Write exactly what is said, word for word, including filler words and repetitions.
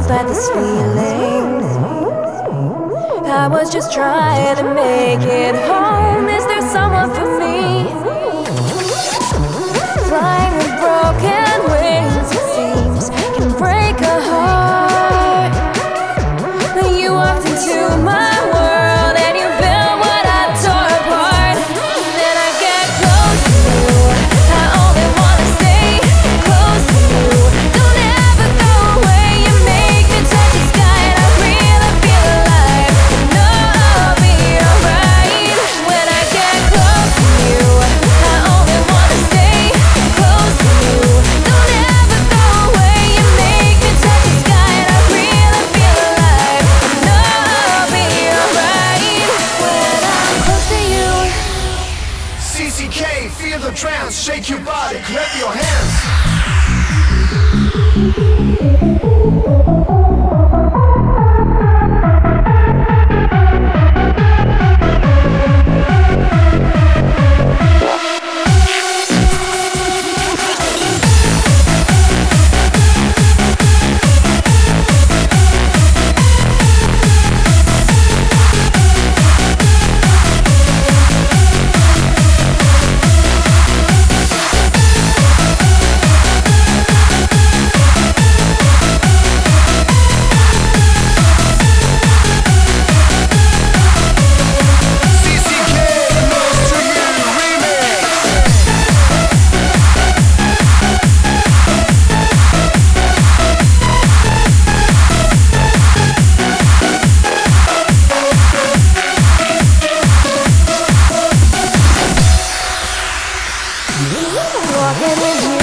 up at this feeling. I was just trying to make it home. Is there someone for me? Flying with broken wings, it seems, can break a heart. You walked into my world and you built what I tore apart. Then I get close to you, I only wanna stay close to you. Don't ever go away, you make me touch the sky and I really feel alive. I know I'll be alright. When I get close to you, I only wanna stay close to you. Don't ever go away, you make me touch the sky and I really feel alive. I know I'll be alright when I'm close to you. C C K, feel the trance, shake your body, clap your hands. Walking with